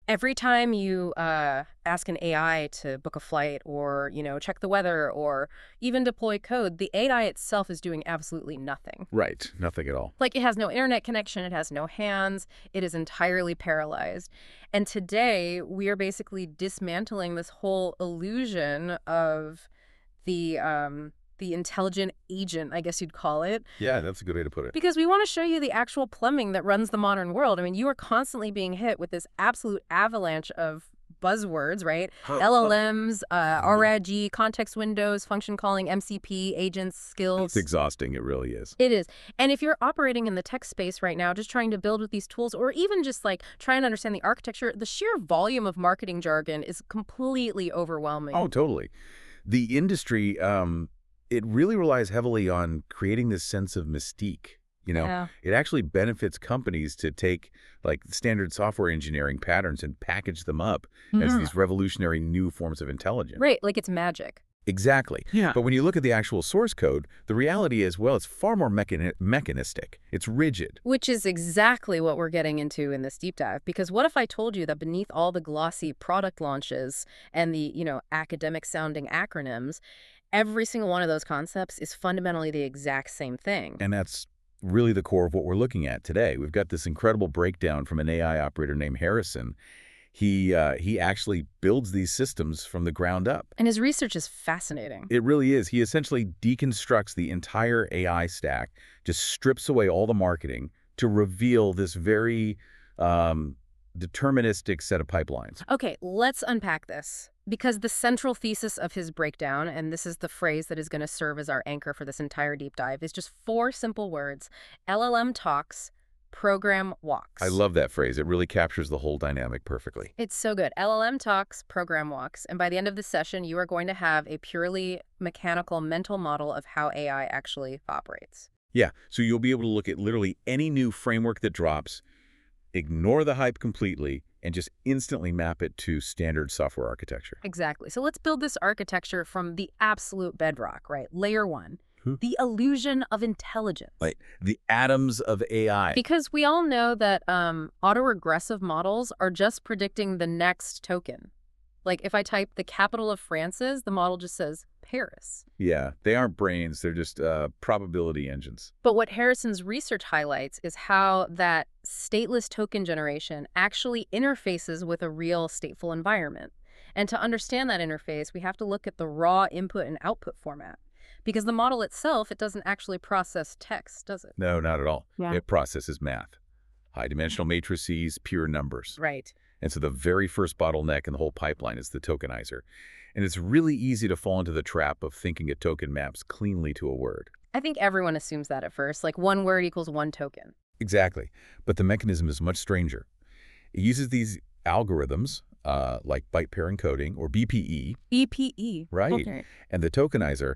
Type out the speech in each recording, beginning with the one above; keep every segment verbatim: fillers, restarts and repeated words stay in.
Every time you uh, ask an A I to book a flight or, you know, check the weather or even deploy code, the A I itself is doing absolutely nothing. Right. Nothing at all. Like, it has no internet connection, it has no hands, it is entirely paralyzed. And today, we are basically dismantling this whole illusion of the um, the intelligent agent, I guess you'd call it, Yeah, that's a good way to put it. because we want to show you the actual plumbing that runs the modern world. I mean, you are constantly being hit with this absolute avalanche of buzzwords, right? L L Ms, uh, R A G, context windows, function calling, M C P, agents, skills. It's exhausting. It really is. It is. And if you're operating in the tech space right now, just trying to build with these tools, or even just like trying to understand the architecture, the sheer volume of marketing jargon is completely overwhelming. Oh, totally. The industry, um, it really relies heavily on creating this sense of mystique. You know, Yeah. it actually benefits companies to take like standard software engineering patterns and package them up as Mhm. these revolutionary new forms of intelligence. Right, like it's magic. Exactly. Yeah. But when you look at the actual source code, the reality is, well, it's far more mechani mechanistic. It's rigid. Which is exactly what we're getting into in this deep dive. Because what if I told you that beneath all the glossy product launches and the, you know, academic-sounding acronyms, every single one of those concepts is fundamentally the exact same thing? And that's really the core of what we're looking at today. We've got this incredible breakdown from an A I operator named Harrison. He, uh, he actually builds these systems from the ground up. And his research is fascinating. It really is. He essentially deconstructs the entire A I stack, just strips away all the marketing to reveal this very um, deterministic set of pipelines. Okay, let's unpack this. Because the central thesis of his breakdown, and this is the phrase that is going to serve as our anchor for this entire deep dive, is just four simple words. L L M talks, program walks. I love that phrase. It really captures the whole dynamic perfectly. It's so good. L L M talks, program walks. And by the end of the session, you are going to have a purely mechanical mental model of how A I actually operates. Yeah, so you'll be able to look at literally any new framework that drops, ignore the hype completely, and just instantly map it to standard software architecture. Exactly. So let's build this architecture from the absolute bedrock, right? Layer one, Hmm. the illusion of intelligence. Like the atoms of A I. Because we all know that um, autoregressive models are just predicting the next token. Like if I type the capital of France's, the model just says Paris. Yeah, they aren't brains. They're just uh, probability engines. But what Harrison's research highlights is how that stateless token generation actually interfaces with a real stateful environment. And to understand that interface, we have to look at the raw input and output format. Because the model itself, it doesn't actually process text, does it? No, not at all. Yeah. It processes math. High-dimensional matrices, pure numbers. Right. And so the very first bottleneck in the whole pipeline is the tokenizer. And it's really easy to fall into the trap of thinking a token maps cleanly to a word. I think everyone assumes that at first, like one word equals one token. Exactly. But the mechanism is much stranger. It uses these algorithms, uh, like byte pair encoding, or B P E, B P E. right? Okay. And the tokenizer,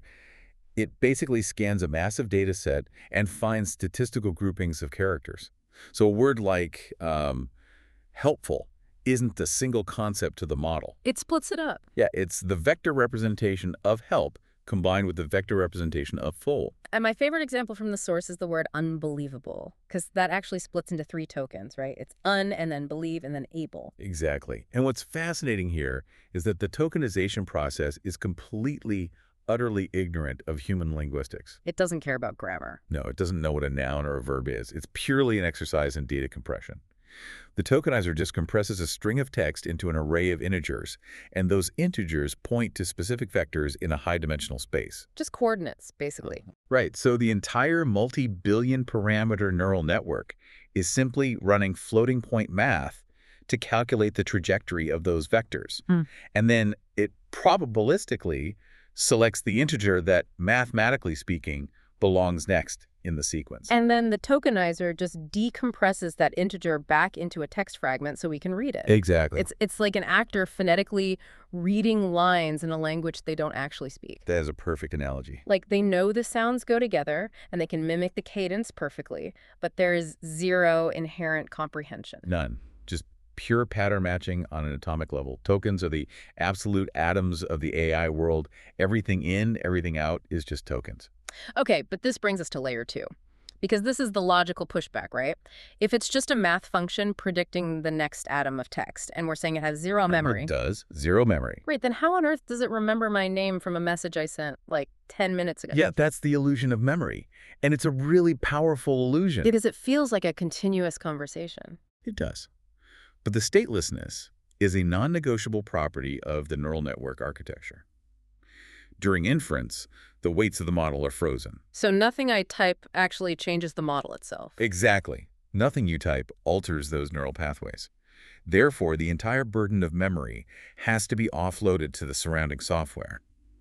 it basically scans a massive data set and finds statistical groupings of characters. So a word like um, helpful isn't the single concept to the model. It splits it up. Yeah, it's the vector representation of help combined with the vector representation of full. And my favorite example from the source is the word unbelievable, because that actually splits into three tokens, right? It's un and then believe and then able. Exactly. And what's fascinating here is that the tokenization process is completely, utterly ignorant of human linguistics. It doesn't care about grammar. No, it doesn't know what a noun or a verb is. It's purely an exercise in data compression. The tokenizer just compresses a string of text into an array of integers, and those integers point to specific vectors in a high-dimensional space. Just coordinates, basically. Right, so the entire multi-billion parameter neural network is simply running floating point math to calculate the trajectory of those vectors. Mm. And then it probabilistically selects the integer that, mathematically speaking, belongs next in the sequence. And then the tokenizer just decompresses that integer back into a text fragment so we can read it. Exactly. It's it's like an actor phonetically reading lines in a language they don't actually speak. That is a perfect analogy. Like they know the sounds go together and they can mimic the cadence perfectly, but there is zero inherent comprehension. None. Just pure pattern matching on an atomic level. Tokens are the absolute atoms of the A I world. Everything in, everything out is just tokens. Okay, but this brings us to layer two. Because this is the logical pushback, right? If it's just a math function predicting the next atom of text, and we're saying it has zero memory. It does. Zero memory. Right, then how on earth does it remember my name from a message I sent like ten minutes ago? Yeah, that's the illusion of memory. And it's a really powerful illusion. Because it feels like a continuous conversation. It does. But the statelessness is a non-negotiable property of the neural network architecture. During inference, the weights of the model are frozen. So nothing I type actually changes the model itself. Exactly. Nothing you type alters those neural pathways. Therefore, the entire burden of memory has to be offloaded to the surrounding software.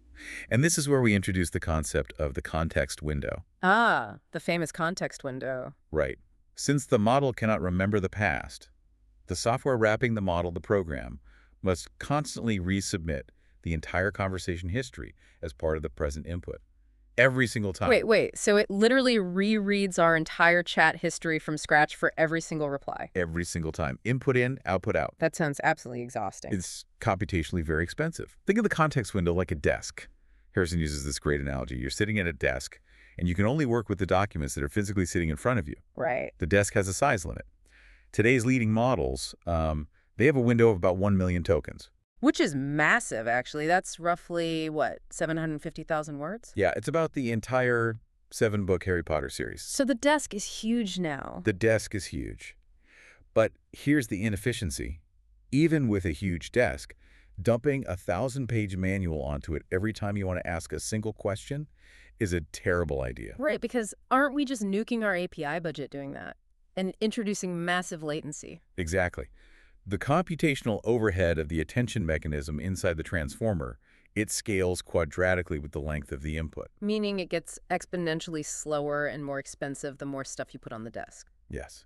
And this is where we introduce the concept of the context window. Ah, the famous context window. Right. Since the model cannot remember the past, the software wrapping the model, the program, must constantly resubmit the entire conversation history as part of the present input. Every single time. Wait, wait. So it literally rereads our entire chat history from scratch for every single reply? Every single time. Input in, output out. That sounds absolutely exhausting. It's computationally very expensive. Think of the context window like a desk. Harrison uses this great analogy. You're sitting at a desk, and you can only work with the documents that are physically sitting in front of you. Right. The desk has a size limit. Today's leading models, um, they have a window of about one million tokens. Which is massive, actually. That's roughly, what, seven hundred fifty thousand words? Yeah, it's about the entire seven-book Harry Potter series. So the desk is huge now. The desk is huge. But here's the inefficiency. Even with a huge desk, dumping a thousand-page manual onto it every time you want to ask a single question is a terrible idea. Right, because aren't we just nuking our A P I budget doing that? And introducing massive latency? Exactly. The computational overhead of the attention mechanism inside the transformer, it scales quadratically with the length of the input. Meaning it gets exponentially slower and more expensive the more stuff you put on the desk. Yes.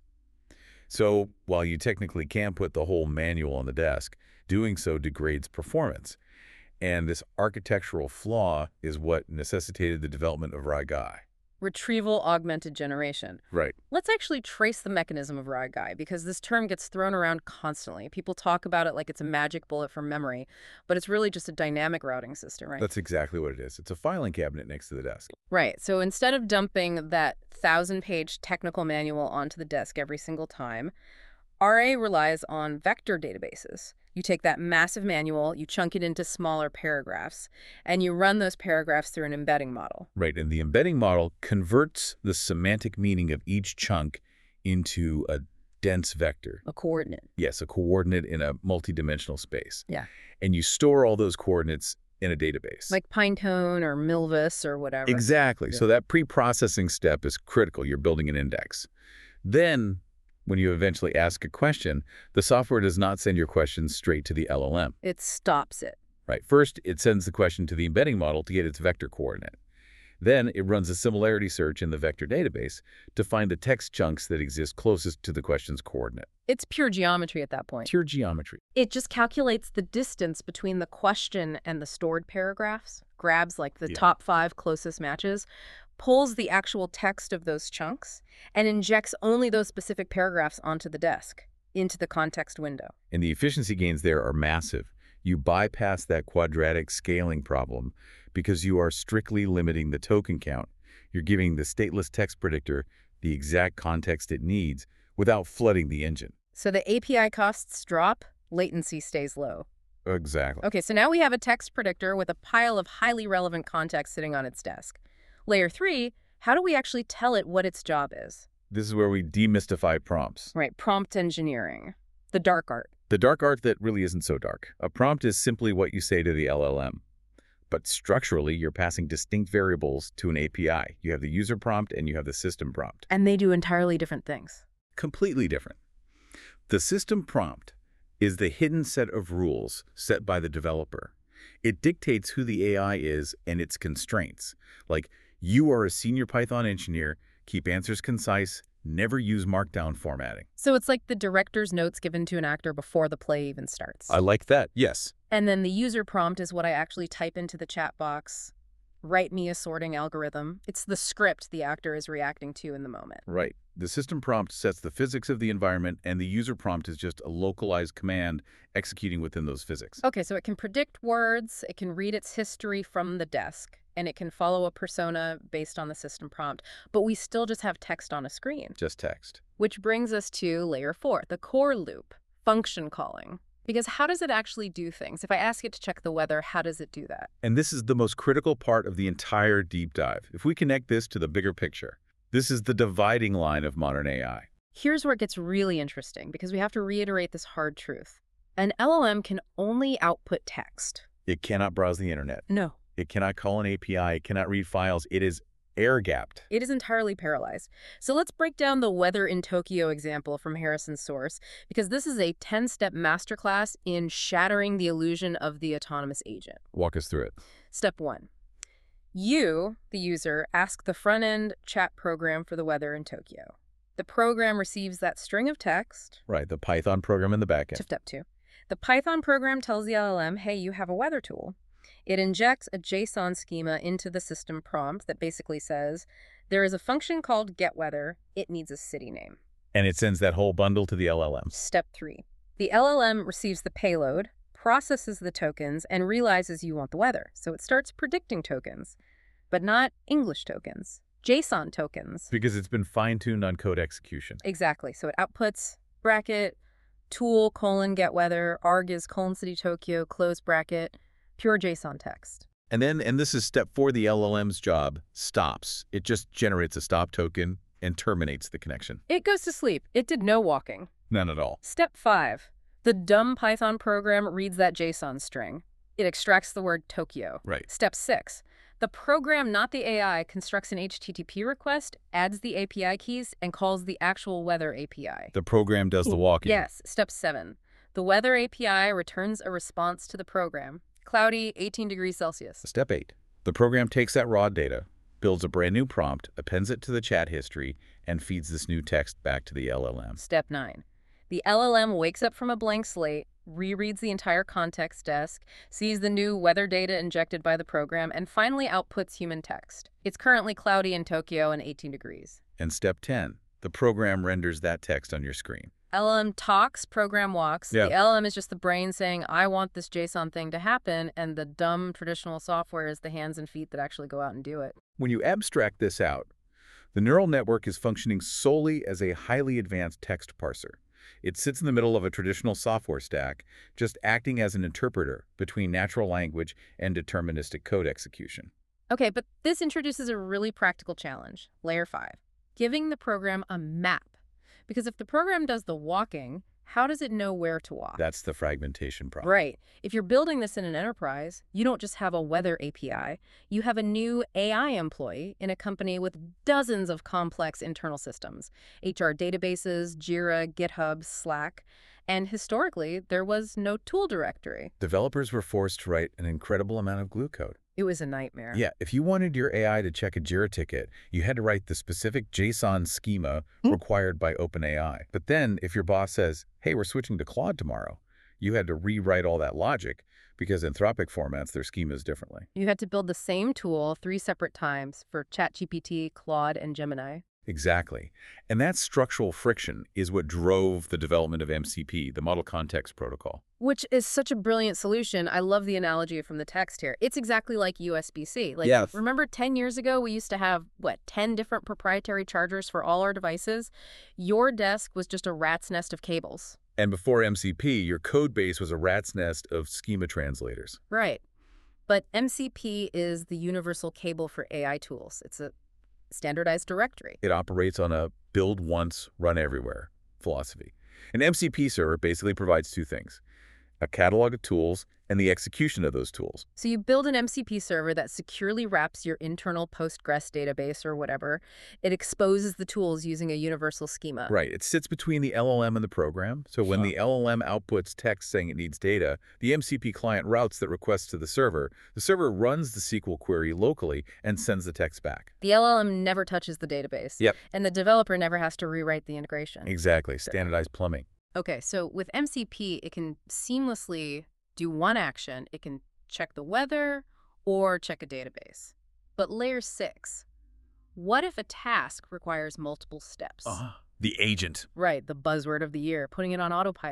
So while you technically can put the whole manual on the desk, doing so degrades performance. And this architectural flaw is what necessitated the development of RAG-I. Retrieval augmented generation. Right. Let's actually trace the mechanism of RAG-I, because this term gets thrown around constantly. People talk about it like it's a magic bullet for memory, but it's really just a dynamic routing system, right? That's exactly what it is. It's a filing cabinet next to the desk. Right. So instead of dumping that thousand-page technical manual onto the desk every single time, R A relies on vector databases. You take that massive manual, you chunk it into smaller paragraphs, and you run those paragraphs through an embedding model. Right, and the embedding model converts the semantic meaning of each chunk into a dense vector. A coordinate. Yes, a coordinate in a multidimensional space. Yeah. And you store all those coordinates in a database. Like Pinetone or Milvus or whatever. Exactly. Yeah. So that pre-processing step is critical. You're building an index. Then, when you eventually ask a question, the software does not send your question straight to the L L M. It stops it. Right. First, it sends the question to the embedding model to get its vector coordinate. Then it runs a similarity search in the vector database to find the text chunks that exist closest to the question's coordinate. It's pure geometry at that point. Pure geometry. It just calculates the distance between the question and the stored paragraphs, grabs like the Yeah. top five closest matches, pulls the actual text of those chunks, and injects only those specific paragraphs onto the desk, into the context window. And the efficiency gains there are massive. You bypass that quadratic scaling problem because you are strictly limiting the token count. You're giving the stateless text predictor the exact context it needs without flooding the engine. So the A P I costs drop, latency stays low. Exactly. Okay, so now we have a text predictor with a pile of highly relevant context sitting on its desk. Layer three, how do we actually tell it what its job is? This is where we demystify prompts. Right, prompt engineering, the dark art. The dark art that really isn't so dark. A prompt is simply what you say to the L L M. But structurally, you're passing distinct variables to an A P I. You have the user prompt and you have the system prompt. And they do entirely different things. Completely different. The system prompt is the hidden set of rules set by the developer. It dictates who the A I is and its constraints. Like, you are a senior Python engineer, keep answers concise, never use markdown formatting. So it's like the director's notes given to an actor before the play even starts. I like that, yes. And then the user prompt is what I actually type into the chat box. Write me a sorting algorithm. It's the script the actor is reacting to in the moment. Right. The system prompt sets the physics of the environment, and the user prompt is just a localized command executing within those physics. Okay, so it can predict words, it can read its history from the desk, and it can follow a persona based on the system prompt, but we still just have text on a screen. Just text. Which brings us to layer four, the core loop, function calling. Because how does it actually do things? If I ask it to check the weather, how does it do that? And this is the most critical part of the entire deep dive. If we connect this to the bigger picture, this is the dividing line of modern A I. Here's where it gets really interesting, because we have to reiterate this hard truth. An L L M can only output text. It cannot browse the internet. No. It cannot call an A P I. It cannot read files. It is air-gapped. It is entirely paralyzed. So let's break down the weather in Tokyo example from Harrison's source, because this is a ten-step masterclass in shattering the illusion of the autonomous agent. Walk us through it. Step one. You, the user, ask the front-end chat program for the weather in Tokyo. The program receives that string of text. Right, the Python program in the backend. To step two. The Python program tells the L L M, hey, you have a weather tool. It injects a JSON schema into the system prompt that basically says, there is a function called getWeather. It needs a city name. And it sends that whole bundle to the L L M. Step three. The L L M receives the payload, processes the tokens, and realizes you want the weather. So it starts predicting tokens, but not English tokens, JSON tokens. Because it's been fine-tuned on code execution. Exactly. So it outputs bracket, tool, colon, getWeather, arg is colon city Tokyo, close bracket, pure JSON text. And then, and this is step four, the L L M's job, stops. It just generates a stop token and terminates the connection. It goes to sleep. It did no walking. None at all. Step five. The dumb Python program reads that JSON string. It extracts the word Tokyo. Right. Step six. The program, not the A I, constructs an H T T P request, adds the A P I keys, and calls the actual weather A P I. The program does the walking. Yes. Step seven. The weather A P I returns a response to the program. Cloudy, eighteen degrees Celsius. Step eight. The program takes that raw data, builds a brand new prompt, appends it to the chat history, and feeds this new text back to the L L M. Step nine. The L L M wakes up from a blank slate, rereads the entire context desk, sees the new weather data injected by the program, and finally outputs human text. It's currently cloudy in Tokyo and eighteen degrees. And step ten. The program renders that text on your screen. L L M talks, program walks. Yeah. The L L M is just the brain saying, I want this JSON thing to happen, and the dumb traditional software is the hands and feet that actually go out and do it. When you abstract this out, the neural network is functioning solely as a highly advanced text parser. It sits in the middle of a traditional software stack, just acting as an interpreter between natural language and deterministic code execution. Okay, but this introduces a really practical challenge, layer five, giving the program a map. Because if the program does the walking, how does it know where to walk? That's the fragmentation problem. Right. If you're building this in an enterprise, you don't just have a weather A P I. You have a new A I employee in a company with dozens of complex internal systems, H R databases, Jira, GitHub, Slack. And historically, there was no tool directory. Developers were forced to write an incredible amount of glue code. It was a nightmare. Yeah, if you wanted your A I to check a Jira ticket, you had to write the specific JSON schema required by OpenAI. But then, if your boss says, hey, we're switching to Claude tomorrow, you had to rewrite all that logic because Anthropic formats their schemas differently. You had to build the same tool three separate times for ChatGPT, Claude, and Gemini. Exactly. And that structural friction is what drove the development of M C P, the Model Context Protocol. Which is such a brilliant solution. I love the analogy from the text here. It's exactly like U S B C. Like, Yes. Remember ten years ago, we used to have, what, ten different proprietary chargers for all our devices? Your desk was just a rat's nest of cables. And before M C P, your code base was a rat's nest of schema translators. Right. But M C P is the universal cable for A I tools. It's a standardized directory. It operates on a build once, run everywhere philosophy. An M C P server basically provides two things: a catalog of tools and the execution of those tools. So you build an M C P server that securely wraps your internal Postgres database or whatever. It exposes the tools using a universal schema. Right. It sits between the L L M and the program. So when Huh. the L L M outputs text saying it needs data, the M C P client routes that request to the server. The server runs the S Q L query locally and sends the text back. The L L M never touches the database. Yep. And the developer never has to rewrite the integration. Exactly. Standardized plumbing. Okay, so with M C P, it can seamlessly do one action. It can check the weather or check a database. But layer six, what if a task requires multiple steps? Uh, the agent. Right, the buzzword of the year, putting it on autopilot.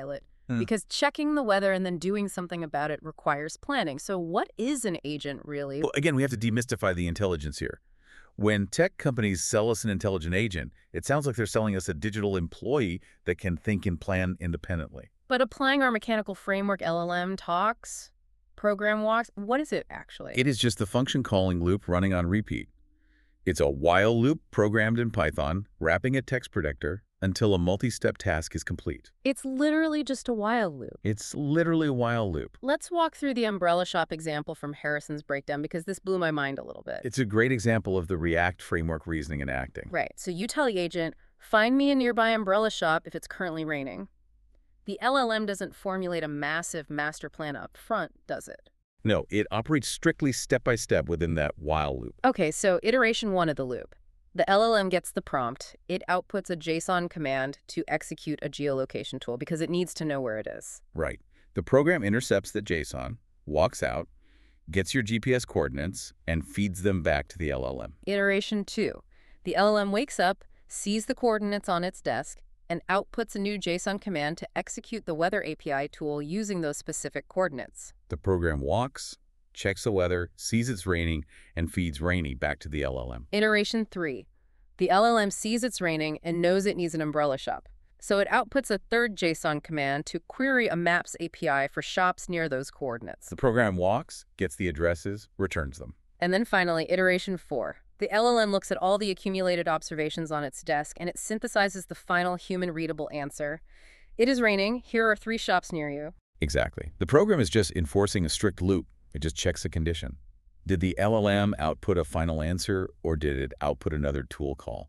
Hmm. because checking the weather and then doing something about it requires planning. So what is an agent really? Well, again, we have to demystify the intelligence here. When tech companies sell us an intelligent agent, it sounds like they're selling us a digital employee that can think and plan independently. But applying our mechanical framework L L M talks, program walks, what is it actually? It is just the function calling loop running on repeat. It's a while loop programmed in Python, wrapping a text predictor until a multi-step task is complete. It's literally just a while loop. It's literally a while loop. Let's walk through the umbrella shop example from Harrison's breakdown because this blew my mind a little bit. It's a great example of the React framework reasoning and acting. Right. So you tell the agent, find me a nearby umbrella shop if it's currently raining. The L L M doesn't formulate a massive master plan up front, does it? No, it operates strictly step-by-step within that while loop. Okay, so iteration one of the loop. The L L M gets the prompt. It outputs a JSON command to execute a geolocation tool because it needs to know where it is. Right. The program intercepts the JSON, walks out, gets your G P S coordinates, and feeds them back to the L L M. Iteration two. The L L M wakes up, sees the coordinates on its desk, and outputs a new JSON command to execute the weather A P I tool using those specific coordinates. The program walks, checks the weather, sees it's raining, and feeds rainy back to the L L M. Iteration three. The L L M sees it's raining and knows it needs an umbrella shop. So it outputs a third JSON command to query a Maps A P I for shops near those coordinates. The program walks, gets the addresses, returns them. And then finally, iteration four. The L L M looks at all the accumulated observations on its desk and it synthesizes the final human-readable answer. It is raining. Here are three shops near you. Exactly. The program is just enforcing a strict loop. It just checks a condition. Did the L L M output a final answer, or did it output another tool call?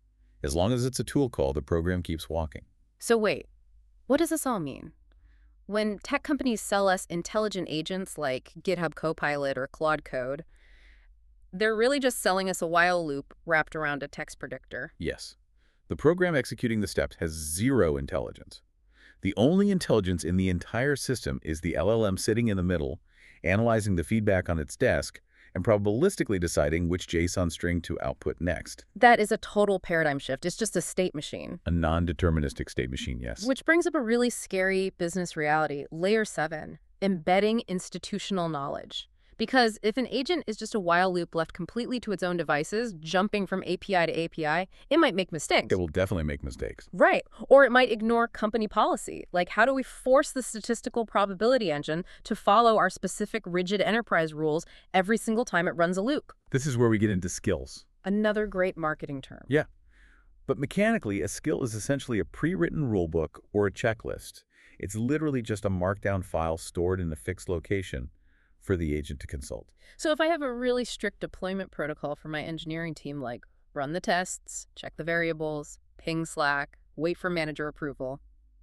As long as it's a tool call, the program keeps walking. So wait, what does this all mean? When tech companies sell us intelligent agents like GitHub Copilot or Claude Code, they're really just selling us a while loop wrapped around a text predictor. Yes. The program executing the steps has zero intelligence. The only intelligence in the entire system is the L L M sitting in the middle, analyzing the feedback on its desk, and probabilistically deciding which JSON string to output next. That is a total paradigm shift. It's just a state machine. A non-deterministic state machine, yes. Which brings up a really scary business reality, layer seven, embedding institutional knowledge. Because if an agent is just a while loop left completely to its own devices, jumping from A P I to A P I, it might make mistakes. It will definitely make mistakes. Right. Or it might ignore company policy. Like, how do we force the statistical probability engine to follow our specific rigid enterprise rules every single time it runs a loop? This is where we get into skills. Another great marketing term. Yeah. But mechanically, a skill is essentially a pre-written rulebook or a checklist. It's literally just a markdown file stored in a fixed location for the agent to consult. So if I have a really strict deployment protocol for my engineering team, like run the tests, check the variables, ping Slack, wait for manager approval.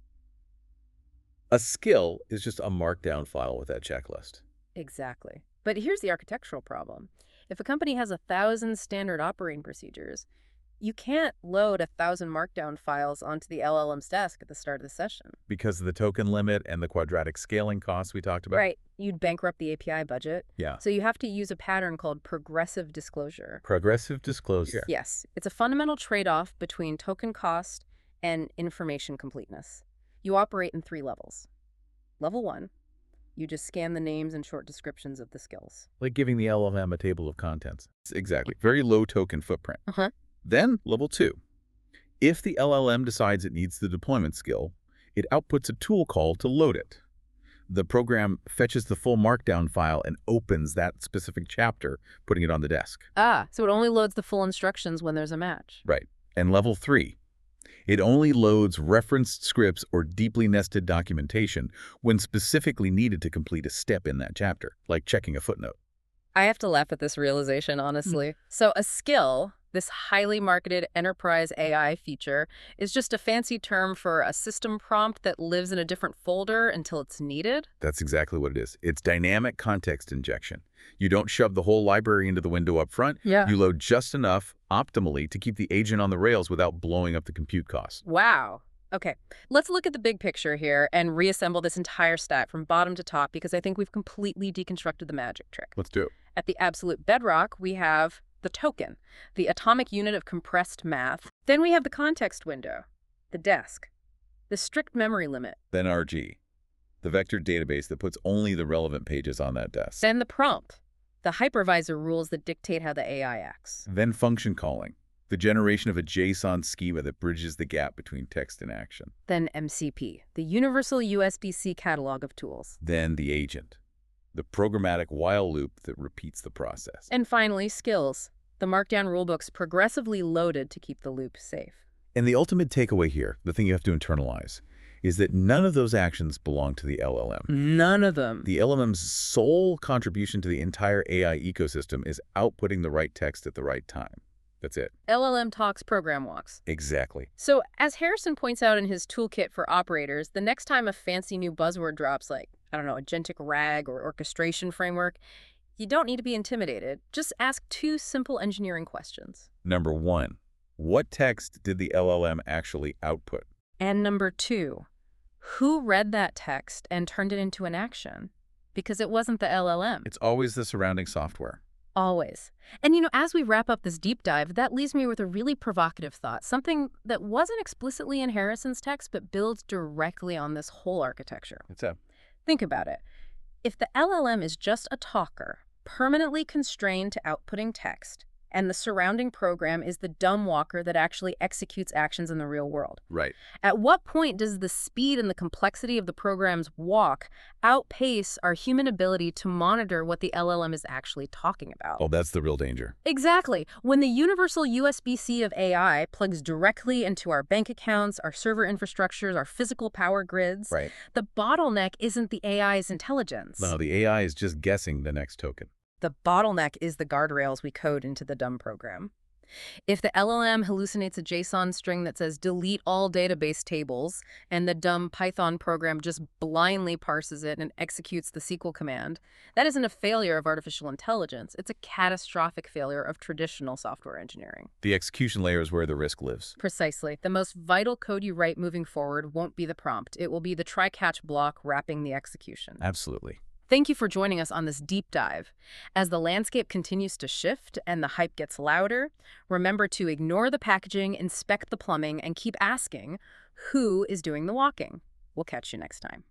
A skill is just a markdown file with that checklist. Exactly. But here's the architectural problem. If a company has a thousand standard operating procedures, you can't load a thousand markdown files onto the L L M's desk at the start of the session. Because of the token limit and the quadratic scaling costs we talked about? Right. You'd bankrupt the A P I budget. Yeah. So you have to use a pattern called progressive disclosure. Progressive disclosure. Yes. It's a fundamental trade-off between token cost and information completeness. You operate in three levels. Level one, you just scan the names and short descriptions of the skills. Like giving the L L M a table of contents. Exactly. Very low token footprint. Uh-huh. Then, level two. If the L L M decides it needs the deployment skill, it outputs a tool call to load it. The program fetches the full markdown file and opens that specific chapter, putting it on the desk. Ah, so it only loads the full instructions when there's a match. Right. And level three. It only loads referenced scripts or deeply nested documentation when specifically needed to complete a step in that chapter, like checking a footnote. I have to laugh at this realization, honestly. Mm. So a skill, this highly marketed enterprise A I feature, is just a fancy term for a system prompt that lives in a different folder until it's needed? That's exactly what it is. It's dynamic context injection. You don't shove the whole library into the window up front. Yeah. You load just enough, optimally, to keep the agent on the rails without blowing up the compute costs. Wow. Okay, let's look at the big picture here and reassemble this entire stack from bottom to top because I think we've completely deconstructed the magic trick. Let's do it. At the absolute bedrock, we have the token, the atomic unit of compressed math. Then we have the context window, the desk, the strict memory limit. Then R G, the vector database that puts only the relevant pages on that desk. Then the prompt, the hypervisor rules that dictate how the A I acts. Then function calling, the generation of a JSON schema that bridges the gap between text and action. Then M C P, the universal U S B C catalog of tools. Then the agent, the programmatic while loop that repeats the process. And finally, skills, the Markdown rulebooks progressively loaded to keep the loop safe. And the ultimate takeaway here, the thing you have to internalize, is that none of those actions belong to the L L M. None of them. The L L M's sole contribution to the entire A I ecosystem is outputting the right text at the right time. That's it. L L M talks, program walks. Exactly. So as Harrison points out in his toolkit for operators, the next time a fancy new buzzword drops like, I don't know, agentic RAG or orchestration framework, you don't need to be intimidated. Just ask two simple engineering questions. Number one, what text did the L L M actually output? And number two, who read that text and turned it into an action? Because it wasn't the L L M. It's always the surrounding software. Always. And, you know, as we wrap up this deep dive, that leaves me with a really provocative thought, something that wasn't explicitly in Harrison's text, but builds directly on this whole architecture. What's up? Think about it. If the L L M is just a talker, permanently constrained to outputting text, and the surrounding program is the dumb walker that actually executes actions in the real world. Right. At what point does the speed and the complexity of the program's walk outpace our human ability to monitor what the L L M is actually talking about? Oh, that's the real danger. Exactly. When the universal U S B C of A I plugs directly into our bank accounts, our server infrastructures, our physical power grids, Right. the bottleneck isn't the A I's intelligence. No, the A I is just guessing the next token. The bottleneck is the guardrails we code into the dumb program. If the L L M hallucinates a JSON string that says delete all database tables, and the dumb Python program just blindly parses it and executes the S Q L command, that isn't a failure of artificial intelligence. It's a catastrophic failure of traditional software engineering. The execution layer is where the risk lives. Precisely. The most vital code you write moving forward won't be the prompt. It will be the try-catch block wrapping the execution. Absolutely. Thank you for joining us on this deep dive. As the landscape continues to shift and the hype gets louder, remember to ignore the packaging, inspect the plumbing, and keep asking, who is doing the walking? We'll catch you next time.